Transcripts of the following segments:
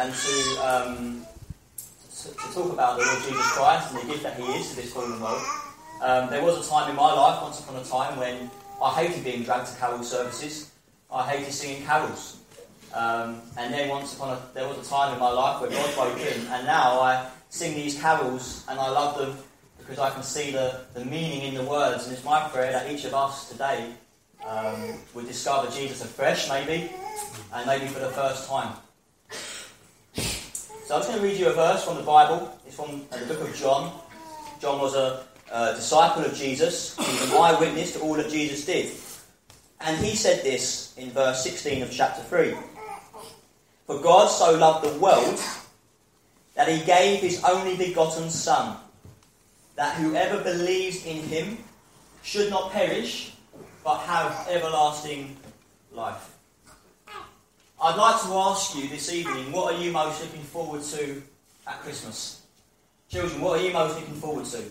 and to talk about the Lord Jesus Christ and the gift that He is to this fallen world. There was a time in my life, once upon a time, when I hated being dragged to carol services. I hated singing carols. And then there was a time in my life where God broke in, and now I sing these carols and I love them because I can see the meaning in the words. And it's my prayer that each of us today would discover Jesus afresh, maybe, and maybe for the first time. So I'm just going to read you a verse from the Bible. It's from the book of John. John was a disciple of Jesus. He was an eyewitness to all that Jesus did. And he said this in verse 16 of chapter 3. For God so loved the world that He gave His only begotten Son, that whoever believes in Him should not perish, but have everlasting life. I'd like to ask you this evening, what are you most looking forward to at Christmas? Children, what are you most looking forward to?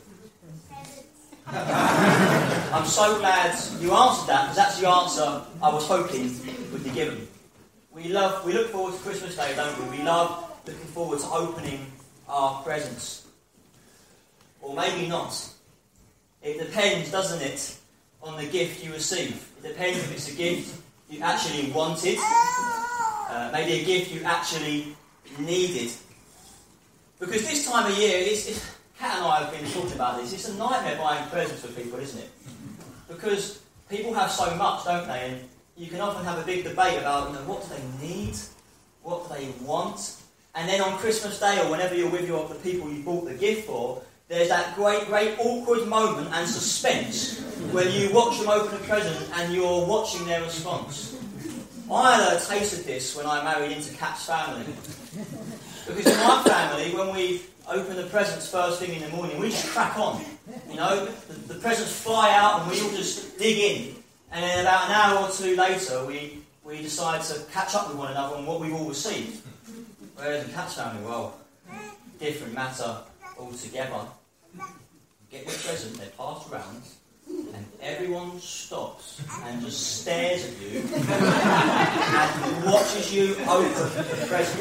I'm so glad you answered that, because that's the answer I was hoping would be given. We look forward to Christmas Day, don't we? We love looking forward to opening our presents. Or maybe not. It depends, doesn't it, on the gift you receive. It depends if it's a gift you actually wanted, maybe a gift you actually needed. Because this time of year, Kat and I have been talking about this, it's a nightmare buying presents for people, isn't it? Because people have so much, don't they? And you can often have a big debate about, what do they need? What do they want? And then on Christmas Day, or whenever you're with the people you bought the gift for, there's that great awkward moment and suspense where you watch them open a present and you're watching their response. I had a taste of this when I married into Kat's family. Because in my family, when we open the presents first thing in the morning, we just crack on. The presents fly out and we all just dig in. And then about an hour or two later, we decide to catch up with one another on what we've all received. Whereas in Kat's family, different matter altogether. Get your present, they're passed around, and everyone stops and just stares at you and watches you open the present.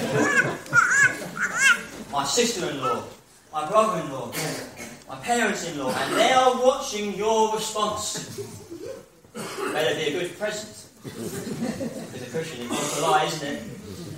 My sister-in-law, my brother-in-law, my parents-in-law, and they are watching your response. Better be a good present. Because a Christian is not a lie, isn't it?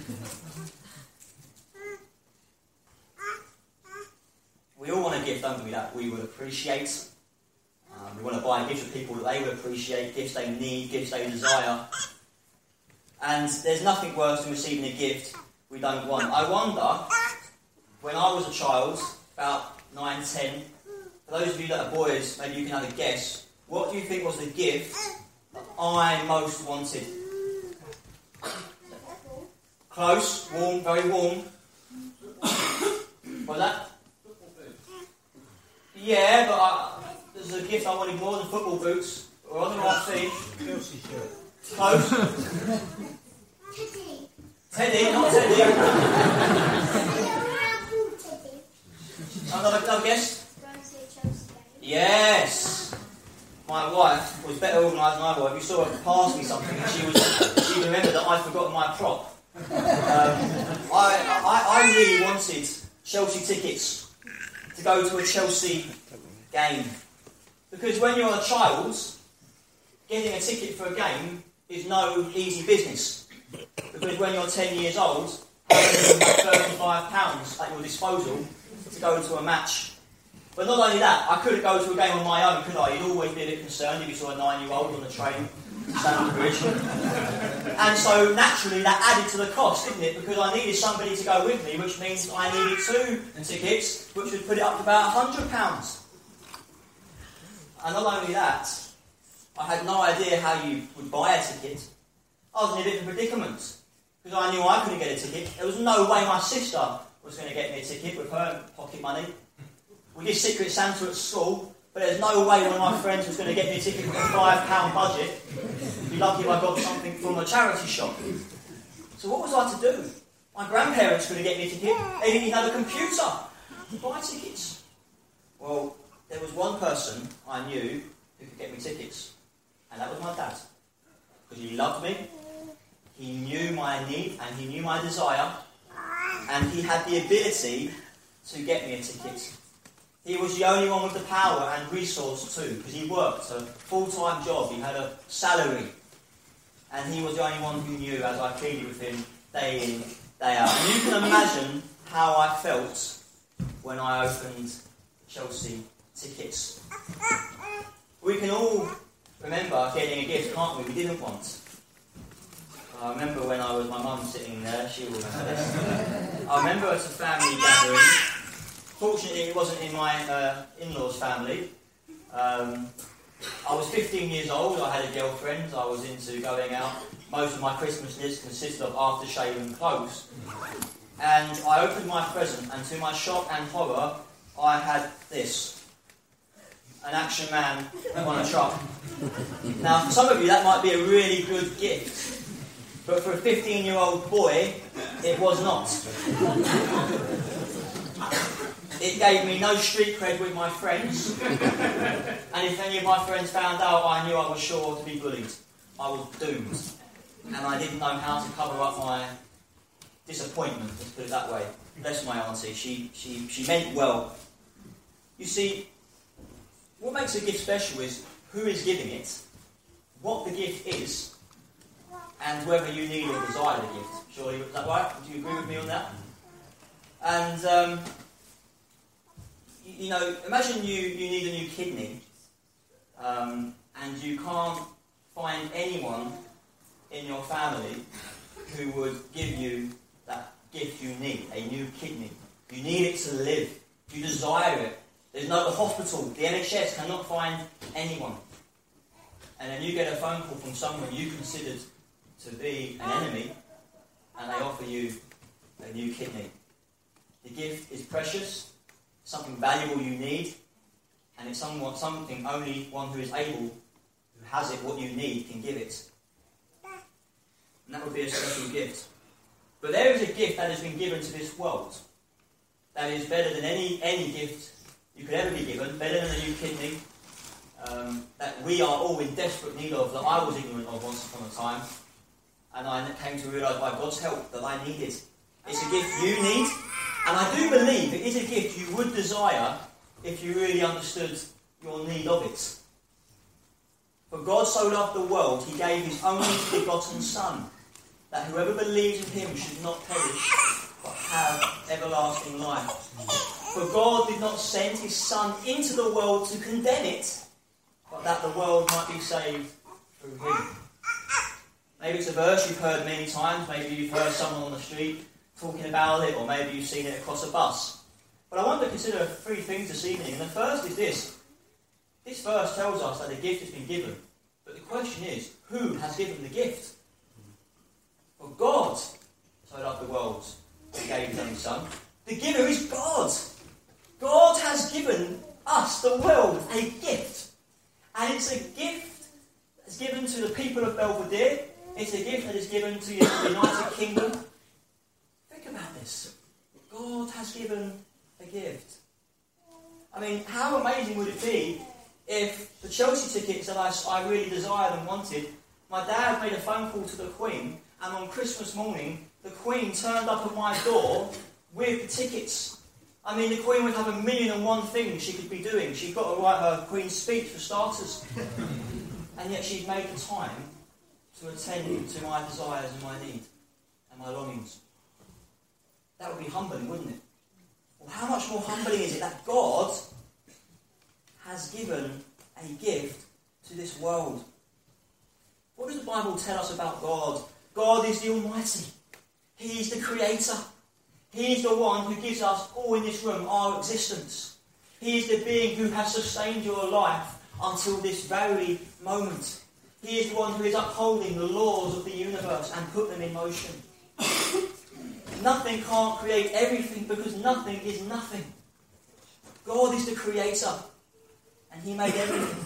We all want a gift, don't we, that we would appreciate. We want to buy gifts for people that they would appreciate, gifts they need, gifts they desire. And there's nothing worse than receiving a gift we don't want. I wonder, when I was a child, about 9, 10, for those of you that are boys, maybe you can have a guess, what do you think was the gift that I most wanted? Close, warm, very warm. What's that? Yeah, but there's a gift I wanted more than football boots. We're on the right thing. Chelsea shirt. Close. Teddy, not Teddy. Another guess? Yes. My wife was better organised than I was. If you saw her pass me something, and she remembered that I'd forgotten my prop. I really wanted Chelsea tickets to go to a Chelsea game. Because when you're a child, getting a ticket for a game is no easy business. Because when you're 10 years old, having £35 at your disposal to go to a match. But not only that, I couldn't go to a game on my own, could I? You'd always be a bit concerned if you saw a 9-year-old on the train, Stamford Bridge. And so naturally that added to the cost, didn't it? Because I needed somebody to go with me, which means I needed 2 tickets, which would put it up to about £100. And not only that, I had no idea how you would buy a ticket. I was in a different predicament, because I knew I couldn't get a ticket. There was no way my sister was going to get me a ticket with her pocket money. We did Secret Santa at school, but there's no way one of my friends was going to get me a ticket with a £5 budget. I'd be lucky if I got something from a charity shop. So what was I to do? My grandparents couldn't get me a ticket. They didn't even have a computer to buy tickets. Well, there was one person I knew who could get me tickets, and that was my dad. Because he loved me, he knew my need, and he knew my desire, and he had the ability to get me a ticket. He was the only one with the power and resource too, because he worked a full-time job, he had a salary, and he was the only one who knew, as I pleaded with him day in, day out. And you can imagine how I felt when I opened Chelsea tickets. We can all remember getting a gift, can't we? We didn't want. I remember when I was my mum sitting there, she will remember this. I remember at a family gathering. Fortunately, it wasn't in my in-laws' family. I was 15 years old, I had a girlfriend, I was into going out. Most of my Christmas list consisted of aftershave and clothes. And I opened my present, and to my shock and horror, I had this. An Action Man on a truck. Now, for some of you, that might be a really good gift. But for a 15-year-old boy, it was not. It gave me no street cred with my friends. And if any of my friends found out, I knew I was sure to be bullied. I was doomed. And I didn't know how to cover up my disappointment, let's put it that way. Bless my auntie, she meant well. You see, what makes a gift special is who is giving it, what the gift is, and whether you need or desire the gift. Surely, is that right? Would you agree with me on that? And, you know, imagine you need a new kidney, and you can't find anyone in your family who would give you that gift you need, a new kidney. You need it to live. You desire it. There's no hospital. The NHS cannot find anyone. And then you get a phone call from someone you considered to be an enemy, and they offer you a new kidney. The gift is precious, something valuable you need, and it's something only one who is able, who has it, what you need, can give it. And that would be a special gift. But there is a gift that has been given to this world that is better than any gift you could ever be given, better than a new kidney, that we are all in desperate need of, that I was ignorant of once upon a time, and I came to realise by God's help that I need it. It's a gift you need, and I do believe it is a gift you would desire if you really understood your need of it. For God so loved the world, he gave his only begotten Son, that whoever believes in him should not perish, but have everlasting life. For God did not send his Son into the world to condemn it, but that the world might be saved through him. Maybe it's a verse you've heard many times, maybe you've heard someone on the street talking about it, or maybe you've seen it across a bus. But I want to consider three things this evening, and the first is this. This verse tells us that the gift has been given, but the question is, who has given the gift? For God so loved the world, he gave his only Son. The giver is God. God has given us, the world, a gift. And it's a gift that's given to the people of Belvedere. It's a gift that is given to the United Kingdom. Think about this. God has given a gift. I mean, how amazing would it be if the Chelsea tickets that I really desired and wanted, my dad made a phone call to the Queen, and on Christmas morning, the Queen turned up at my door with the tickets. I mean, the Queen would have 1,000,001 things she could be doing. She'd got to write her Queen's speech for starters. And yet she'd made the time to attend to my desires and my need and my longings. That would be humbling, wouldn't it? Well, how much more humbling is it that God has given a gift to this world? What does the Bible tell us about God? God is the Almighty. He is the Creator. He is the one who gives us all in this room our existence. He is the being who has sustained your life until this very moment. He is the one who is upholding the laws of the universe and put them in motion. Nothing can't create everything because nothing is nothing. God is the Creator, and he made everything.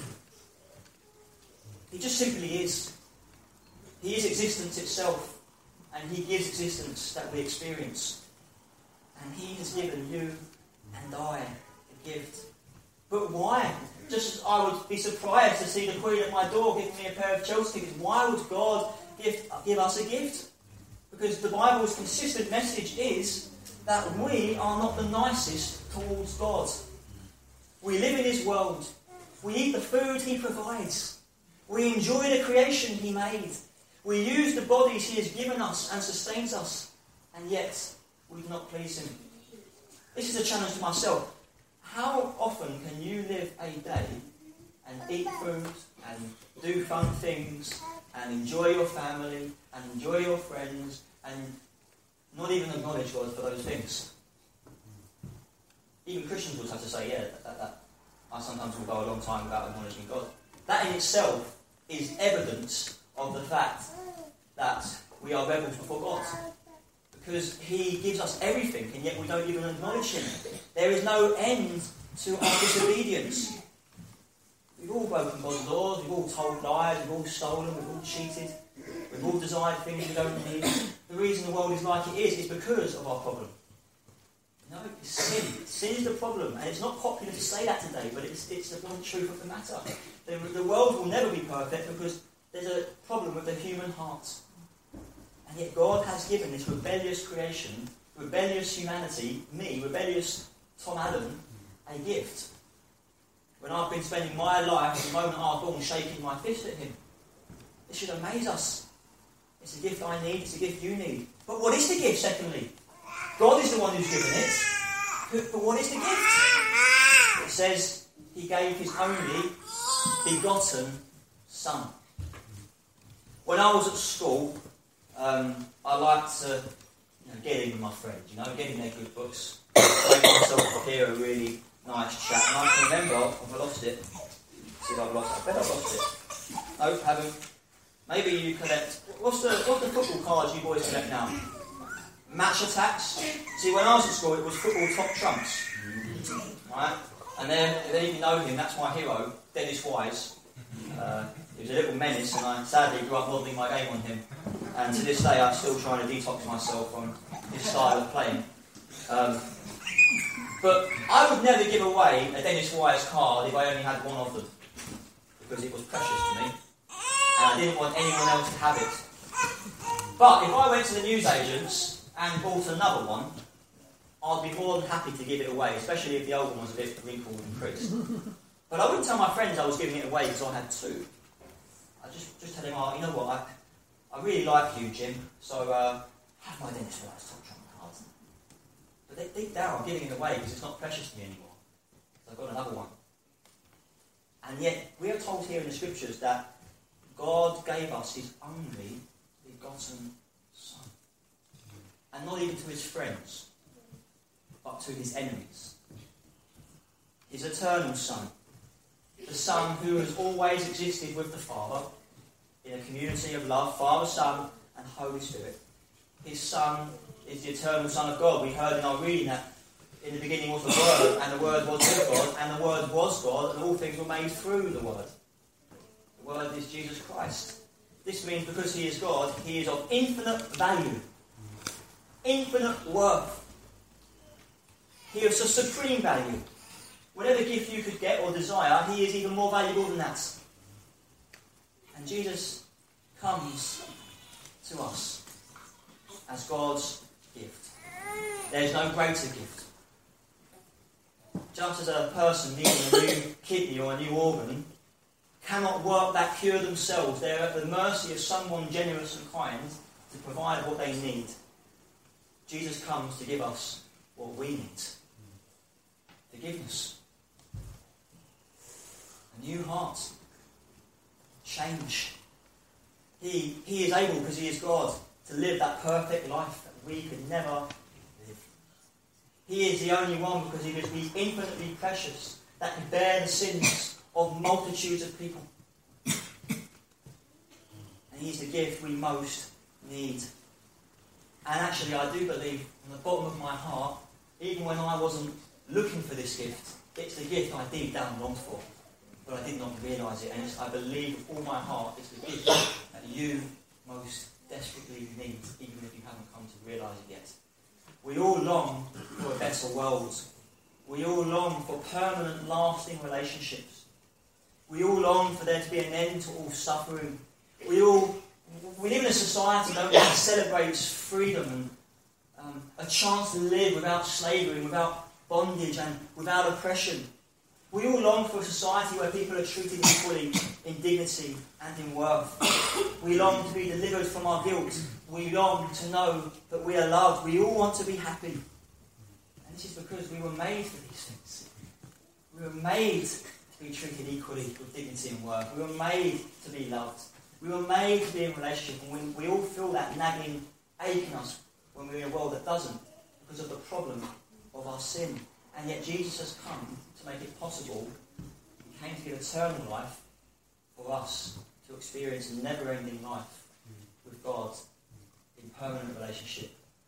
He just simply is. He is existence itself, and he gives existence that we experience. And he has given you and I a gift. But why? Just as I would be surprised to see the Queen at my door giving me a pair of Chelsea tickets, why would God give us a gift? Because the Bible's consistent message is that we are not the nicest towards God. We live in his world. We eat the food he provides. We enjoy the creation he made. We use the bodies he has given us and sustains us. And yet, we do not please him. This is a challenge to myself. How often can you live a day and eat food and do fun things and enjoy your family and enjoy your friends and not even acknowledge God for those things? Even Christians would have to say, yeah, that I sometimes will go a long time without acknowledging God. That in itself is evidence of the fact that we are rebels before God. Because he gives us everything, and yet we don't even acknowledge him. There is no end to our disobedience. We've all broken God's laws, we've all told lies, we've all stolen, we've all cheated, we've all desired things we don't need. The reason the world is like it is because of our problem. No, it's sin. Sin is the problem, and it's not popular to say that today, but it's the blunt truth of the matter. The world will never be perfect because there's a problem with the human heart. And yet God has given this rebellious creation, rebellious humanity, me, rebellious Tom Allen, a gift. When I've been spending my life from the moment I was born shaking my fist at him. It should amaze us. It's a gift I need, it's a gift you need. But what is the gift, secondly? God is the one who's given it. But what is the gift? It says he gave his only begotten Son. When I was at school, I liked to get in with my friends, get in their good books, make myself appear a really nice chap. And I can remember, I've lost it. See if I've lost it. I bet I've lost it. No, haven't. Maybe you collect. What's the football cards you boys collect now? Match attacks. See, when I was at school, it was football top trumps. Right? And then if you know him, that's my hero, Dennis Wise. He was a little menace, and I sadly grew up modelling my game on him. And to this day, I'm still trying to detox myself from his style of playing. But I would never give away a Dennis Wise card if I only had one of them, because it was precious to me, and I didn't want anyone else to have it. But if I went to the newsagents and bought another one, I'd be more than happy to give it away, especially if the old one was a bit wrinkled and creased. But I wouldn't tell my friends I was giving it away because I had two. I just tell them, you know what, I really like you, Jim, so have my Dennis Wise top trump cards. But deep down, I'm giving it away because it's not precious to me anymore. So I've got another one. And yet, we are told here in the Scriptures that God gave us his only begotten Son. And not even to his friends, but to his enemies. His eternal Son. The Son who has always existed with the Father in a community of love, Father, Son, and Holy Spirit. His Son is the eternal Son of God. We heard in our reading that in the beginning was the Word, and the Word was with God, and the Word was God, and all things were made through the Word. The Word is Jesus Christ. This means because he is God, he is of infinite value, infinite worth. He is of supreme value. Whatever gift you could get or desire, he is even more valuable than that. And Jesus comes to us as God's gift. There is no greater gift. Just as a person needing a new kidney or a new organ cannot work that cure themselves, they're at the mercy of someone generous and kind to provide what they need. Jesus comes to give us what we need. Forgiveness. A new heart. Change. He is able, because he is God, to live that perfect life that we could never live. He is the only one because he is infinitely precious that can bear the sins of multitudes of people. And he's the gift we most need. And actually, I do believe, from the bottom of my heart, even when I wasn't looking for this gift, it's the gift I deep down longed for. But I did not realise it, and I believe with all my heart it's the gift that you most desperately need, even if you haven't come to realise it yet. We all long for a better world. We all long for permanent, lasting relationships. We all long for there to be an end to all suffering. We live in a society, don't we, that celebrates freedom a chance to live without slavery, without bondage and without oppression. We all long for a society where people are treated equally in dignity and in worth. We long to be delivered from our guilt. We long to know that we are loved. We all want to be happy. And this is because we were made for these things. We were made to be treated equally with dignity and worth. We were made to be loved. We were made to be in relationship. And we all feel that nagging ache in us when we're in a world that doesn't, because of the problem of our sin. And yet Jesus has come to make it possible. He came to give eternal life for us to experience a never-ending life with God in permanent relationship.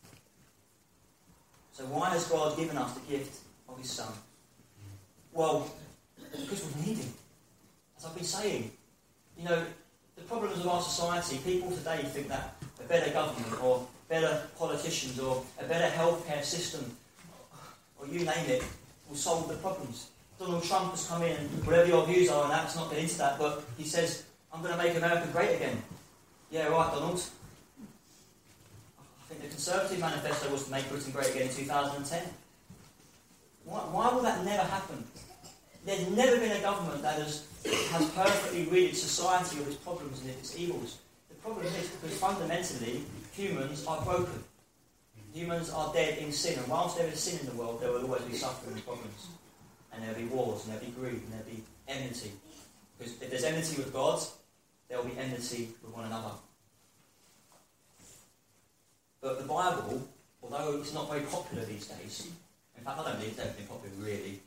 So why has God given us the gift of his Son? Well, because we need him. As I've been saying, the problems of our society, people today think that a better government or better politicians or a better healthcare system, or you name it, will solve the problems. Donald Trump has come in, and whatever your views are on that, let's not get into that, but he says, I'm going to make America great again. Yeah, right, Donald. I think the Conservative manifesto was to make Britain great again in 2010. Why will that never happen? There's never been a government that has perfectly rid society of its problems and its evils. The problem is because fundamentally humans are broken. Humans are dead in sin, and whilst there is sin in the world, there will always be suffering and problems. And there will be wars, and there will be greed, and there will be enmity. Because if there's enmity with God, there will be enmity with one another. But the Bible, although it's not very popular these days, in fact I don't think it's ever been popular really,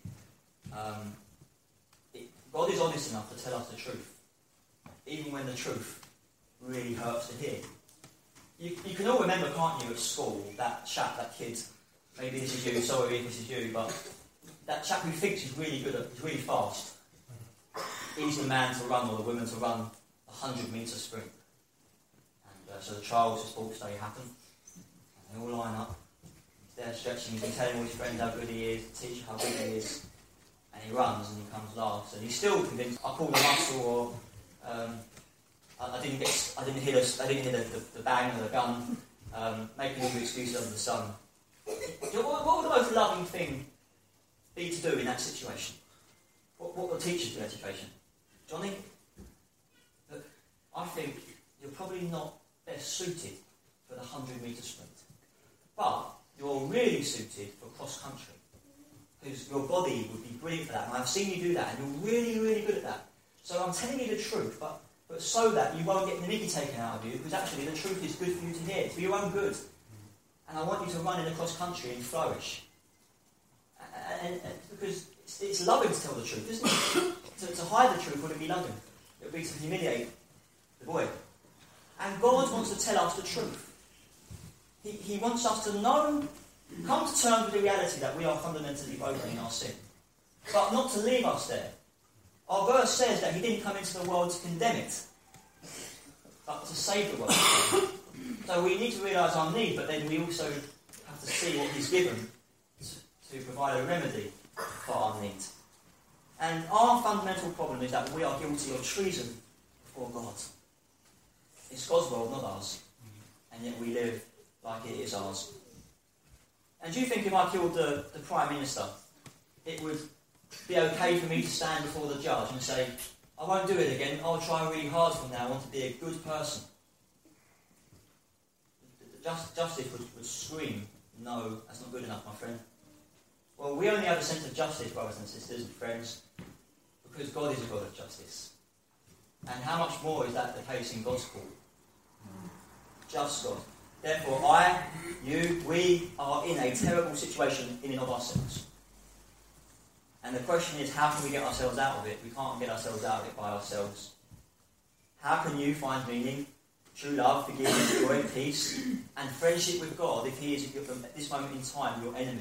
God is honest enough to tell us the truth, even when the truth really hurts to hear. You can all remember, can't you, at school, that chap, that kid, maybe this is you, sorry if this is you, but that chap who thinks he's really good, he's really fast. He's the man to run, or the woman to run a 100-metre sprint. And so the trials of sports day happen, and they all line up. He's there stretching, he's been telling all his friends how good he is, the teacher how good he is, and he runs and he comes last. And he's still convinced, I pulled a muscle, or I didn't hit the bang of the gun, making all the excuses under the sun. What would the most loving thing be to do in that situation? What would teachers do in that situation? Johnny, look, I think you're probably not best suited for the 100-metre sprint, but you're really suited for cross-country, because your body would be brilliant for that, and I've seen you do that, and you're really, really good at that. So I'm telling you the truth, but so that you won't get the mickey taken out of you, because actually the truth is good for you to hear. It's for your own good. And I want you to run in the cross-country and flourish. And because it's loving to tell the truth, isn't it? To hide the truth wouldn't be loving. It would be to humiliate the boy. And God wants to tell us the truth. He wants us to know, come to terms with the reality that we are fundamentally broken in our sin. But not to leave us there. Our verse says that he didn't come into the world to condemn it, but to save the world. So we need to realise our need, but then we also have to see what he's given to provide a remedy for our need. And our fundamental problem is that we are guilty of treason before God. It's God's world, not ours. And yet we live like it is ours. And do you think if I killed the Prime Minister, it would be okay for me to stand before the judge and say, I won't do it again, I'll try really hard from now on to be a good person? Justice would scream, no, that's not good enough, my friend. Well, we only have a sense of justice, brothers and sisters and friends, because God is a God of justice. And how much more is that the case in God's court? Just God. Therefore, we are in a terrible situation in and of ourselves. And the question is, how can we get ourselves out of it? We can't get ourselves out of it by ourselves. How can you find meaning, true love, forgiveness, joy, peace, and friendship with God if he is, at this moment in time, your enemy?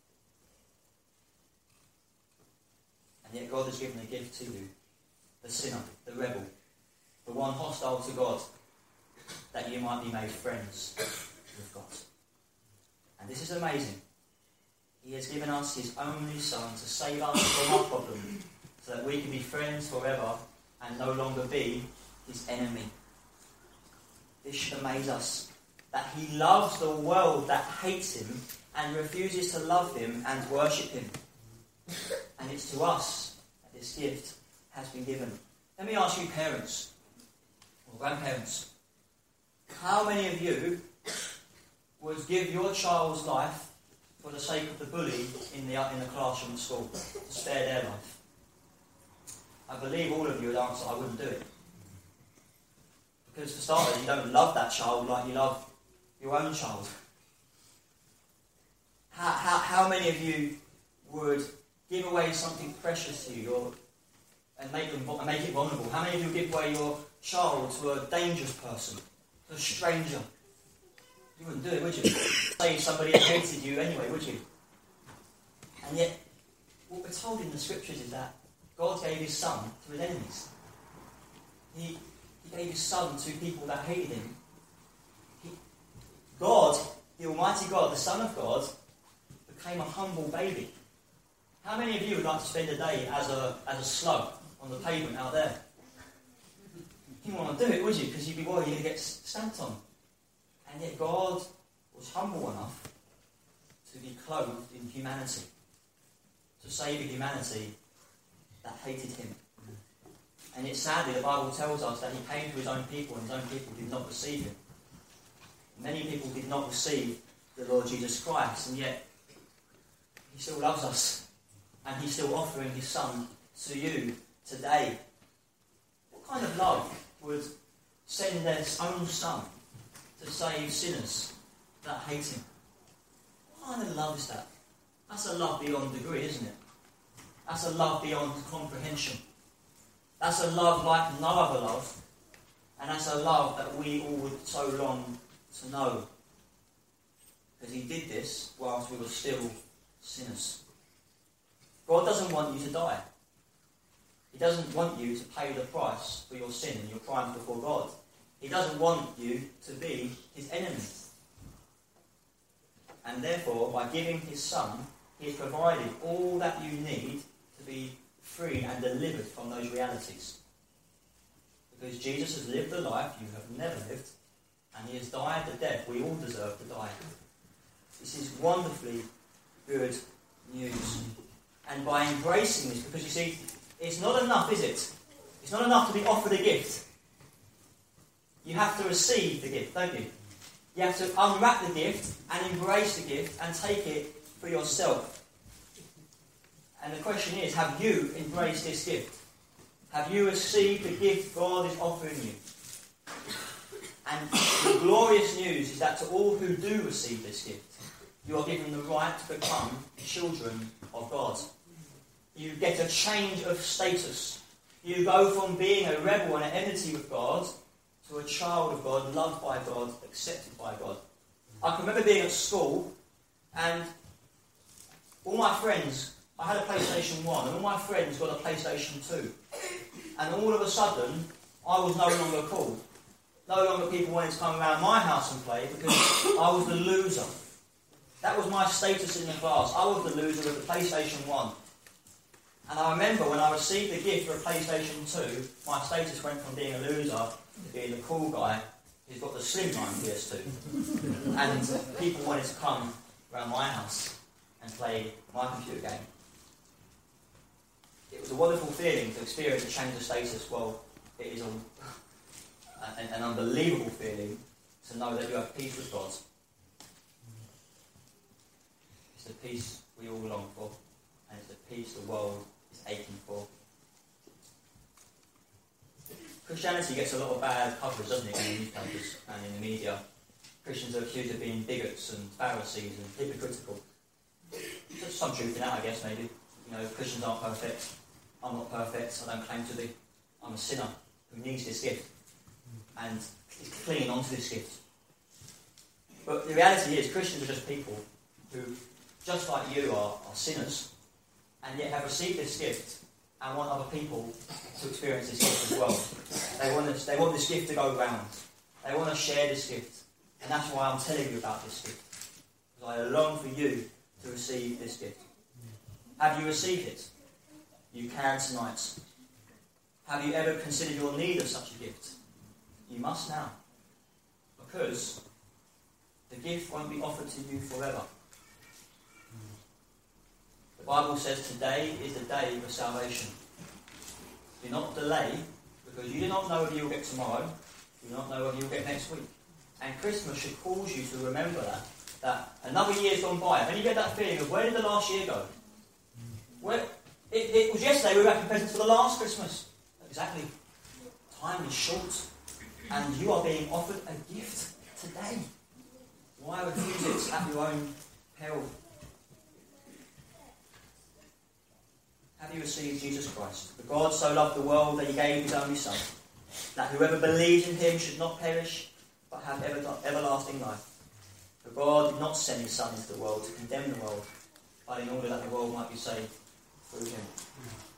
And yet God has given a gift to you, the sinner, the rebel, the one hostile to God, that you might be made friends with God. And this is amazing. He has given us his only Son to save us from our problem, so that we can be friends forever and no longer be his enemy. This should amaze us, that he loves the world that hates him and refuses to love him and worship him. And it's to us that this gift has been given. Let me ask you, parents or grandparents, how many of you would give your child's life for the sake of the bully in the classroom at school, to spare their life? I believe all of you would answer, I wouldn't do it. Because for starters, you don't love that child like you love your own child. How many of you would give away something precious to you and make it vulnerable? How many of you would give away your child to a dangerous person, to a stranger? You wouldn't do it, would you? Say somebody hated you anyway, would you? And yet, what we're told in the scriptures is that God gave his son to his enemies. He gave his son to people that hated him. God, the Almighty God, the Son of God, became a humble baby. How many of you would like to spend a day as a slug on the pavement out there? You wouldn't want to do it, would you? Because you'd be worried you'd get stamped on. And yet God was humble enough to be clothed in humanity, to save a humanity that hated him. And yet sadly the Bible tells us that he came to his own people and his own people did not receive him. Many people did not receive the Lord Jesus Christ, and yet he still loves us and he's still offering his son to you today. What kind of love would send their own son to save sinners that hate him? What kind of love is that? That's a love beyond degree, isn't it? That's a love beyond comprehension. That's a love like no other love. And that's a love that we all would so long to know. Because he did this whilst we were still sinners. God doesn't want you to die. He doesn't want you to pay the price for your sin and your crimes before God. He doesn't want you to be his enemy. And therefore, by giving his son, he has provided all that you need to be free and delivered from those realities. Because Jesus has lived the life you have never lived, and he has died the death we all deserve to die. This is wonderfully good news. And by embracing this, because you see, it's not enough, is it? It's not enough to be offered a gift. You have to receive the gift, don't you? You have to unwrap the gift and embrace the gift and take it for yourself. And the question is, have you embraced this gift? Have you received the gift God is offering you? And the glorious news is that to all who do receive this gift, you are given the right to become children of God. You get a change of status. You go from being a rebel and at enmity with God to a child of God, loved by God, accepted by God. I can remember being at school and all my friends, I had a PlayStation 1 and all my friends got a PlayStation 2. And all of a sudden, I was no longer cool. No longer people wanted to come around my house and play because I was the loser. That was my status in the class. I was the loser with the PlayStation 1. And I remember when I received the gift for a PlayStation 2, my status went from being a loser to being the cool guy who's got the slimline PS2. And people wanted to come around my house and play my computer game. It was a wonderful feeling to experience a change of status. Well, it is an unbelievable feeling to know that you have peace with God. It's the peace we all long for, and it's the peace the world is aching for. Christianity gets a lot of bad coverage, doesn't it, in the newspapers and in the media. Christians are accused of being bigots and Pharisees and hypocritical. There's some truth in that, I guess, maybe. You know, Christians aren't perfect. I'm not perfect. I don't claim to be. I'm a sinner who needs this gift and is clinging onto this gift. But the reality is, Christians are just people who, just like you, are sinners and yet have received this gift and want other people to experience this gift as well. They want this gift to go round. They want to share this gift. And that's why I'm telling you about this gift. Because I long for you to receive this gift. Have you received it? You can tonight. Have you ever considered your need of such a gift? You must now. Because The gift won't be offered to you forever. The Bible says today is the day of salvation. Do not delay, because you do not know whether you'll get tomorrow. You do not know whether you'll get next week. And Christmas should cause you to remember that another year's gone by. And you get that feeling of, where did the last year go? It was yesterday we were wrapping presents for the last Christmas. Exactly. Time is short. And you are being offered a gift today. Why refuse it at your own peril? Have you received Jesus Christ? For God so loved the world that he gave his only Son, that whoever believes in him should not perish, but have everlasting life. For God did not send his Son into the world to condemn the world, but in order that the world might be saved through him.